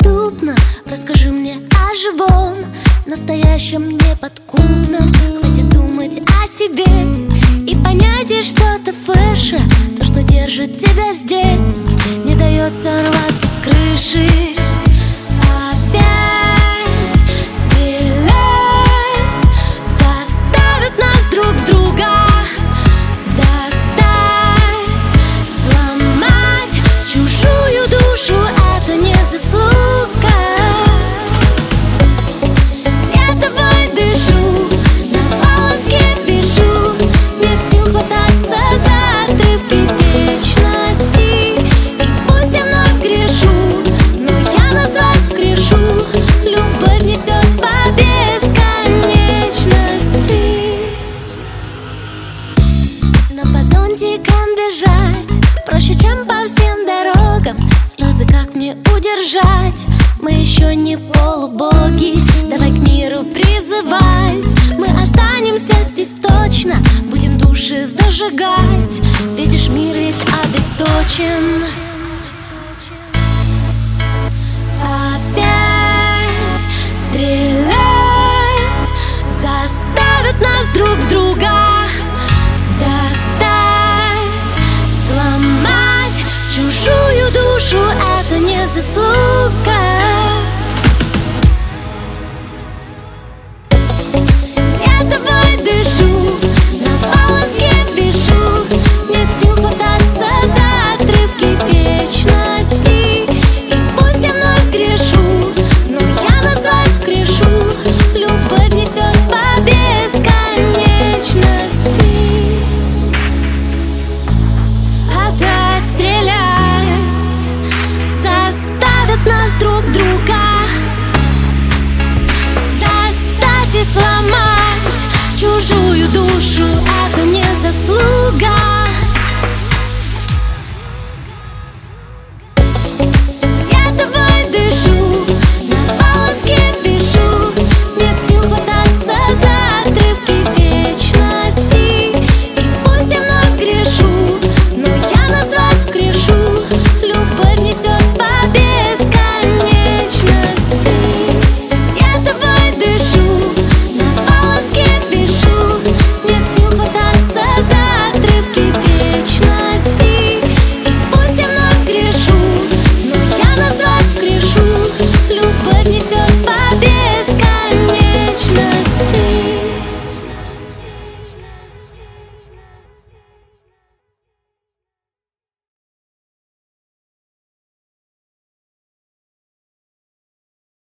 доступно. Расскажи мне о живом, настоящем, неподкупном. Хватит думать о себе и понятие, что это фэша. То, что держит тебя здесь, не дает сорваться с крыши. Опять стрелять заставит нас друг друга достать, сломать чужую душу. Это не заслуга. Я тобой дышу, на полоске пишу. Нет сил хвататься за отрывки вечности. И пусть я вновь грешу, но я назвать грешу. Любовь несет по бесконечности. Но по зонтикам бежать проще, чем по всем дорогам. Слезы как мне удержать? Мы еще не полубоги. Давай к миру призывать. Мы останемся здесь точно, будем души зажигать. Видишь, мир весь обесточен. Опять стрелять заставит нас друг друга достать, сломать чужую душу. Это не заслуга. Я тобой дышу, на полоске пишу. Нет сил хвататься за отрывки вечности. И пусть я вновь грешу, но я назвать грешу. Любовь несет по бесконечности. Опять стрелять заставят нас друг друга достать и сломать чужую душу.